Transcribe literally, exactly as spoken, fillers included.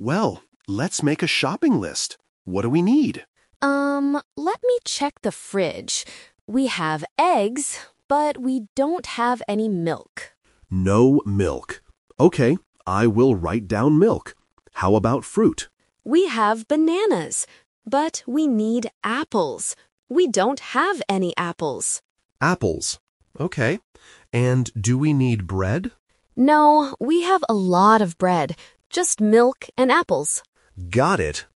Well, let's make a shopping list. What do we need? Um, let me check the fridge. We have eggs, but we don't have any milk. No milk. Okay, I will write down milk. How about fruit? We have bananas, but we need apples. We don't have any apples. Apples. Okay. And do we need bread? No, we have a lot of bread, just milk and apples. Got it.